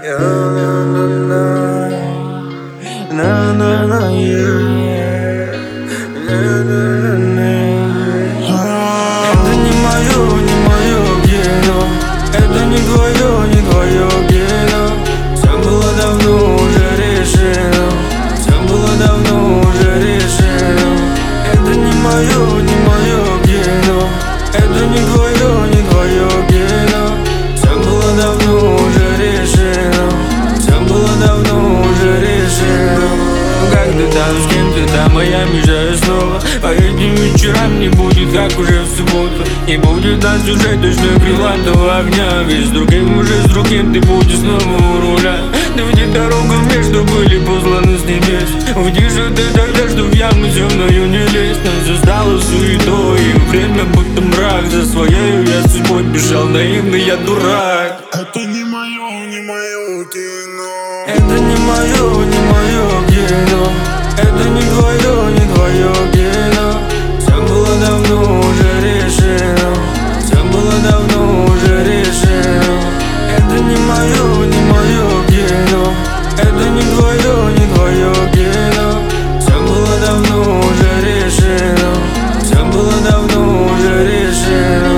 не мое, не мое кино. Это не твое, не твое кино. Все было давно уже решено. Все было давно уже решено. Это не мое, не мое кино. Это не твое, не твое кино. Все было давно уже решено. Все было давно уже решено. Как ты там, с кем ты там, а я мешаю снова. По этим вечерам не будет, как уже в субботу. Не будет нас уже точно крылатого огня. Ведь с другим уже, с другим ты будешь снова у руля. Да где дорога мне, что были посланы с небес. Уйди же ты тогда, что в яму земную не лезть. Нас застало суетой, и время будто мрак. За своею я судьбой бежал, наивный я дурак. Это не мое кино. Это не мое, не мое кино. Это не твое, не твое кино. Все было давно уже решено. Все было давно уже решено. Это не мое, не мое кино. Это не твое, не твое кино. Все было давно уже решено. Все было давно уже решено.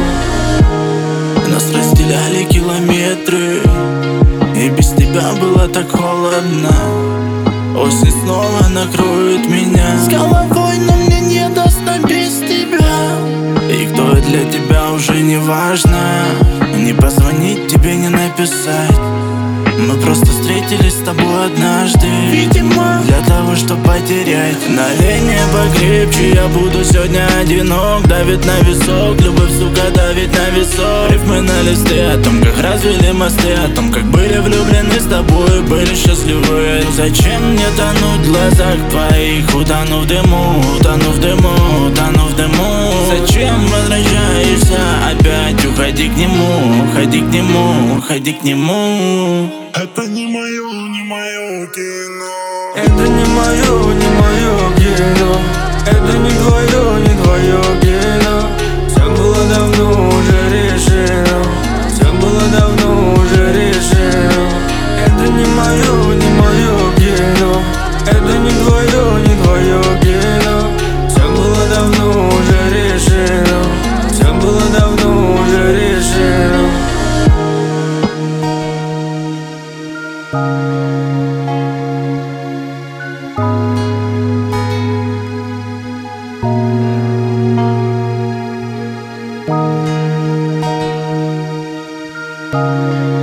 Нас разделяли километры, и без тебя было так холодно. Осень снова накроет меня с головой, но мне не достать без тебя. И кто я для тебя уже не важно. Не позвонить тебе, не написать. Мы просто встретились с тобой однажды, видимо, для того, чтобы потерять. Налей мне покрепче, я буду сегодня одинок. Давит на висок, любовь, сука, давит на висок. Рифмы на листе о том, как развели мосты, о том, как были влюблены с тобой, были счастливы. Зачем мне тонуть в глазах твоих? Утону в дыму, утону в дыму, утону в дыму. Зачем возвращаешься опять? Уходи к нему, уходи к нему, уходи к нему. Это не мое кино. Это не мое, не мое кино. Это не твое, не твое кино. Все было давно уже решено. Все было давно уже решено. Это не мое, не мое кино. Это не твое, не твое кино. Все было давно уже решено. Все было давно уже решено. Thank